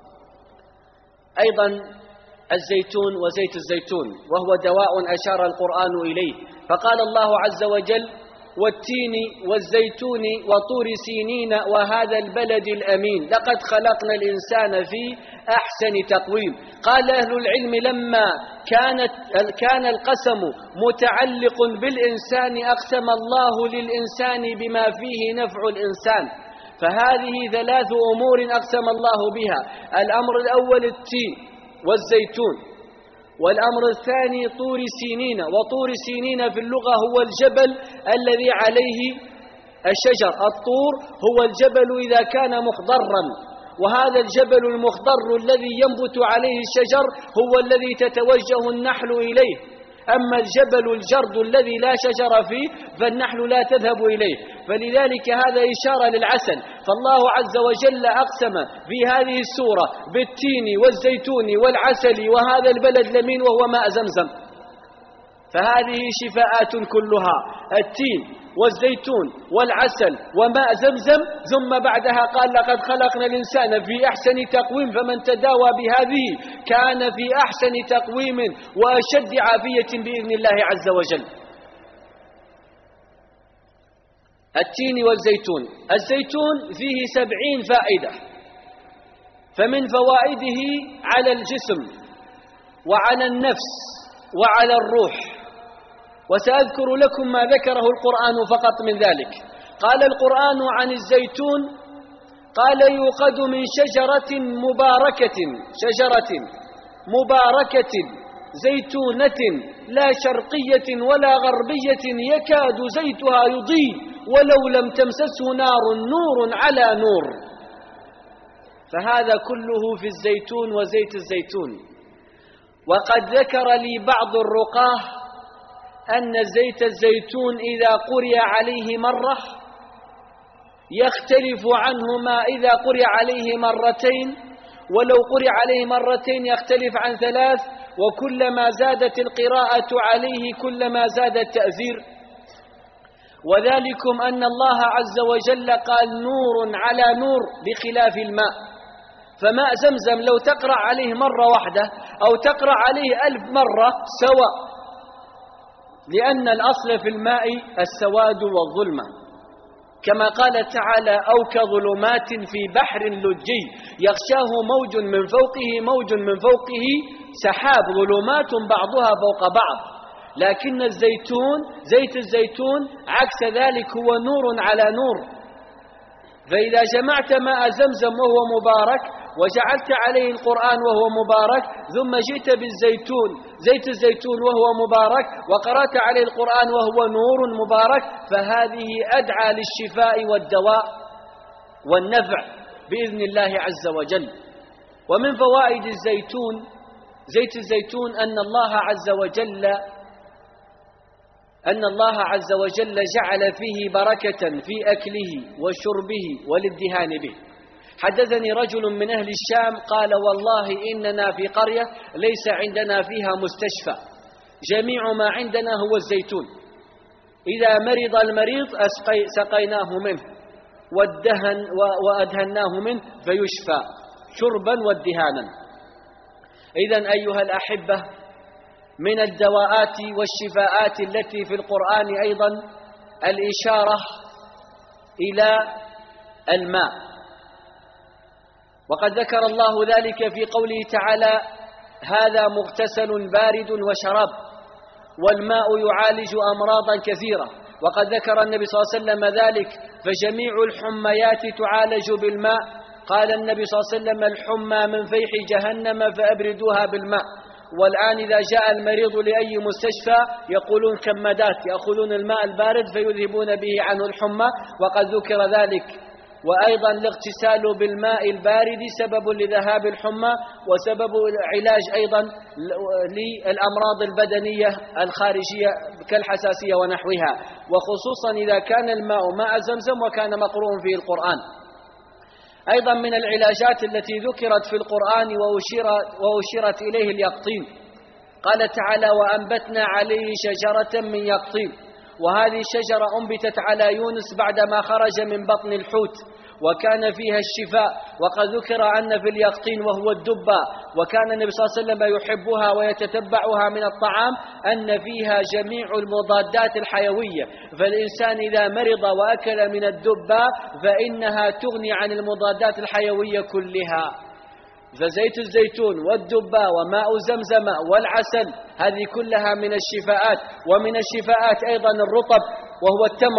أيضا الزيتون وزيت الزيتون وهو دواء أشار القرآن إليه، فقال الله عز وجل: والتين والزيتون وطور سينين وهذا البلد الأمين لقد خلقنا الإنسان في أحسن تقويم. قال أهل العلم: لما كانت كان القسم متعلق بالإنسان أقسم الله للإنسان بما فيه نفع الإنسان، فهذه ثلاث أمور أقسم الله بها. الأمر الأول التين والزيتون، والأمر الثاني طور سينين. وطور سينين في اللغة هو الجبل الذي عليه الشجر. الطور هو الجبل إذا كان مخضرا، وهذا الجبل المخضر الذي ينبت عليه الشجر هو الذي تتوجه النحل إليه. أما الجبل الجرد الذي لا شجر فيه فالنحل لا تذهب إليه. فلذلك هذا إشارة للعسل. فالله عز وجل أقسم في هذه السورة بالتين والزيتون والعسل وهذا البلد لمين وهو ماء زمزم. فهذه شفاءات كلها، التين والزيتون والعسل وماء زمزم. ثم بعدها قال لقد خلقنا الإنسان في أحسن تقويم، فمن تداوى بهذه كان في أحسن تقويم وأشد عافية بإذن الله عز وجل. التين والزيتون. الزيتون فيه سبعين فائدة، فمن فوائده على الجسم وعلى النفس وعلى الروح، وسأذكر لكم ما ذكره القرآن فقط من ذلك. قال القرآن عن الزيتون قال يوقد من شجرة مباركة شجرة مباركة زيتونة لا شرقية ولا غربية يكاد زيتها يضيء ولو لم تمسسه نار نور على نور. فهذا كله في الزيتون وزيت الزيتون. وقد ذكر لي بعض الرقاه أن زيت الزيتون إذا قرئ عليه مرة يختلف عنه ما إذا قرئ عليه مرتين، ولو قرئ عليه مرتين يختلف عن ثلاث، وكلما زادت القراءة عليه كلما زاد التأثير. وذلكم أن الله عز وجل قال نور على نور بخلاف الماء. فماء زمزم لو تقرأ عليه مرة واحدة أو تقرأ عليه ألف مرة سواء، لأن الأصل في الماء السواد والظلمة، كما قال تعالى أو كظلمات في بحر لجي يغشاه موج من فوقه موج من فوقه سحاب، ظلمات بعضها فوق بعض. لكن الزيتون زيت الزيتون عكس ذلك، هو نور على نور. فإذا جمعت ماء زمزم وهو مبارك وجعلت عليه القرآن وهو مبارك، ثم جئت بالزيتون زيت الزيتون وهو مبارك وقرأت عليه القرآن وهو نور مبارك، فهذه أدعى للشفاء والدواء والنفع بإذن الله عز وجل. ومن فوائد الزيتون زيت الزيتون أن الله عز وجل أن الله عز وجل جعل فيه بركة في أكله وشربه والادهان به. حدثني رجل من أهل الشام قال والله إننا في قرية ليس عندنا فيها مستشفى، جميع ما عندنا هو الزيتون. إذا مرض المريض سقيناه منه والدهن وأدهناه منه فيشفى شربا وادهانا. إذن أيها الأحبة، من الدواءات والشفاءات التي في القرآن أيضا الإشارة إلى الماء، وقد ذكر الله ذلك في قوله تعالى هذا مغتسل بارد وشراب، والماء يعالج أمراضا كثيرة. وقد ذكر النبي صلى الله عليه وسلم ذلك، فجميع الحميات تعالج بالماء. قال النبي صلى الله عليه وسلم الحمى من فيح جهنم فأبردوها بالماء. والآن إذا جاء المريض لأي مستشفى يقولون كمادات، يأخذون الماء البارد فيذهبون به عنه الحمى، وقد ذكر ذلك. وأيضا الاغتسال بالماء البارد سبب لذهاب الحمى، وسبب العلاج أيضا للأمراض البدنية الخارجية كالحساسية ونحوها، وخصوصا إذا كان الماء ماء زمزم وكان مقروء فيه القرآن. أيضا من العلاجات التي ذكرت في القرآن وأشيرت, وأشيرت إليه اليقطين. قال تعالى وأنبتنا عليه شجرة من يقطين، وهذه الشجرة أنبتت على يونس بعدما خرج من بطن الحوت، وكان فيها الشفاء. وقد ذكر أن في اليقطين وهو الدبة، وكان النبي صلى الله عليه وسلم يحبها ويتتبعها من الطعام، أن فيها جميع المضادات الحيوية. فالإنسان إذا مرض وأكل من الدبة فإنها تغني عن المضادات الحيوية كلها. فزيت الزيتون والدبة وماء زمزم والعسل هذه كلها من الشفاءات. ومن الشفاءات أيضا الرطب وهو التمر،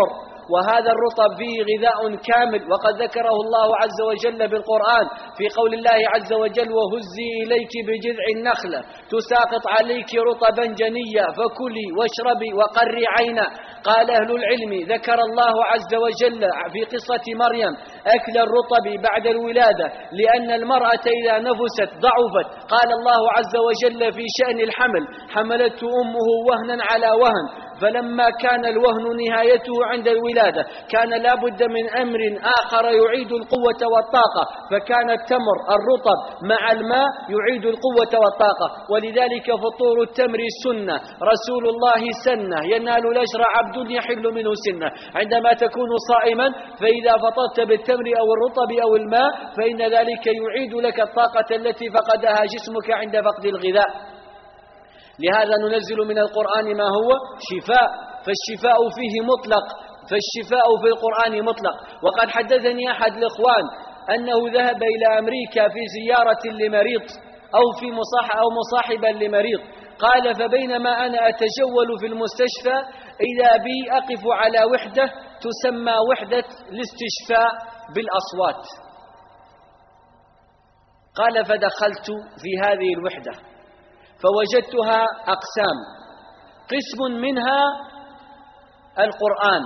وهذا الرطب فيه غذاء كامل، وقد ذكره الله عز وجل بالقرآن في قول الله عز وجل: وهزي إليك بجذع النخلة تساقط عليك رطبا جنيا فكلي واشربي وقري عينا. قال أهل العلم: ذكر الله عز وجل في قصة مريم أكل الرطب بعد الولادة لأن المرأة إذا نفست ضعفت. قال الله عز وجل في شأن الحمل: حملته أمه وهنا على وهن، فلما كان الوهن نهايته عند الولادة كان لا بد من أمر آخر يعيد القوة والطاقة، فكان التمر الرطب مع الماء يعيد القوة والطاقة. ولذلك فطور التمر سنة، رسول الله سنة، ينال الأجر عبد يحل منه سنة. عندما تكون صائما فإذا فطرت بالتمر أو الرطب أو الماء فإن ذلك يعيد لك الطاقة التي فقدها جسمك عند فقد الغذاء. لهذا ننزل من القرآن ما هو شفاء، فالشفاء فيه مطلق، فالشفاء في القرآن مطلق. وقد حدثني أحد الإخوان أنه ذهب إلى أمريكا في زيارة لمريض أو في مصاحب أو مصاحبا لمريض. قال: فبينما أنا أتجول في المستشفى إذا بي أقف على وحدة تسمى وحدة الاستشفاء بالأصوات. قال: فدخلت في هذه الوحدة فوجدتها أقسام، قسم منها القرآن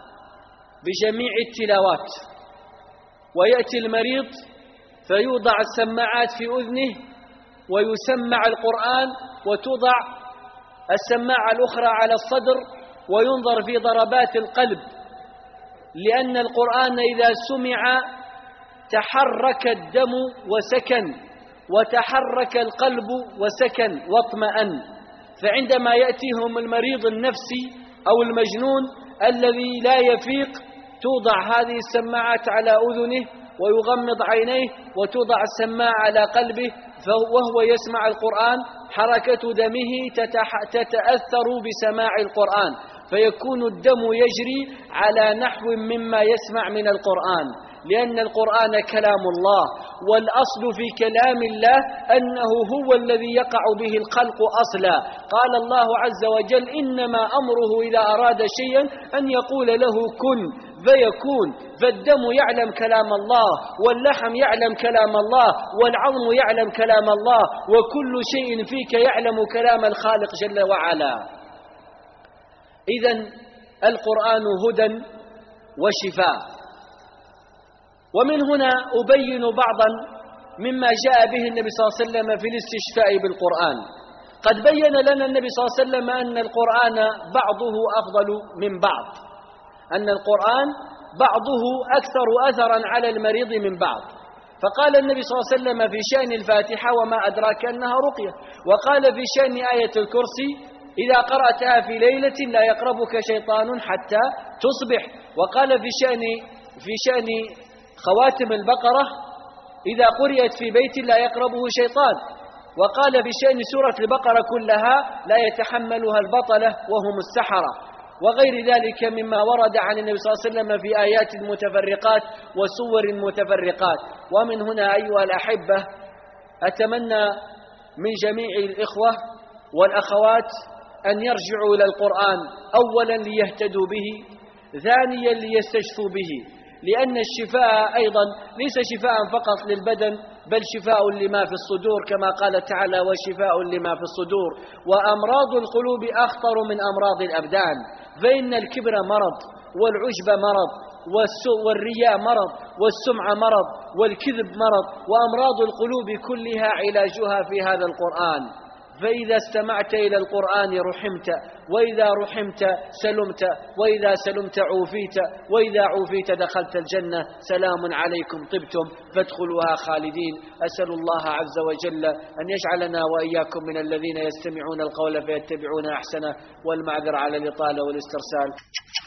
بجميع التلاوات، ويأتي المريض فيوضع السماعات في أذنه ويسمع القرآن، وتوضع السماعة الأخرى على الصدر وينظر في ضربات القلب، لأن القرآن إذا سمع تحرك الدم وسكن، وتحرك القلب وسكن واطمأن. فعندما يأتيهم المريض النفسي أو المجنون الذي لا يفيق توضع هذه السماعات على أذنه ويغمض عينيه، وتوضع السماعة على قلبه وهو يسمع القرآن، حركة دمه تتأثر بسماع القرآن، فيكون الدم يجري على نحو مما يسمع من القرآن، لأن القرآن كلام الله، والأصل في كلام الله أنه هو الذي يقع به الخلق أصلا. قال الله عز وجل: إنما أمره إذا أراد شيئا أن يقول له كن فيكون. فالدم يعلم كلام الله، واللحم يعلم كلام الله، والعظم يعلم كلام الله، وكل شيء فيك يعلم كلام الخالق جل وعلا. إذن القرآن هدى وشفاء. ومن هنا أبين بعضا مما جاء به النبي صلى الله عليه وسلم في الاستشفاء بالقرآن. قد بين لنا النبي صلى الله عليه وسلم أن القرآن بعضه أفضل من بعض، أن القرآن بعضه أكثر أثرا على المريض من بعض. فقال النبي صلى الله عليه وسلم في شأن الفاتحة: وما أدراك أنها رقية. وقال في شأن آية الكرسي: إذا قرأتها في ليلة لا يقربك شيطان حتى تصبح. وقال في شأن في شأن خواتم البقرة: إذا قرئت في بيت لا يقربه شيطان. وقال بشأن سورة البقرة كلها: لا يتحملها البطلة وهم السحرة. وغير ذلك مما ورد عن النبي صلى الله عليه وسلم في آيات متفرقات وسور متفرقات. ومن هنا أيها الأحبة أتمنى من جميع الإخوة والأخوات أن يرجعوا إلى القرآن، أولا ليهتدوا به، ثانيا ليستشفوا به، لأن الشفاء أيضا ليس شفاء فقط للبدن بل شفاء لما في الصدور، كما قال تعالى: وشفاء لما في الصدور. وأمراض القلوب أخطر من أمراض الأبدان، فإن الكبر مرض، والعجب مرض، والرياء مرض، والسمعة مرض، والكذب مرض، وأمراض القلوب كلها علاجها في هذا القرآن. فإذا استمعت إلى القرآن رحمت، وإذا رحمت سلمت، وإذا سلمت عوفيت، وإذا عوفيت دخلت الجنة. سلام عليكم طبتم فادخلوها خالدين. أسأل الله عز وجل أن يجعلنا وإياكم من الذين يستمعون القول فيتبعون أحسنه، والمعذر على الإطالة والاسترسال.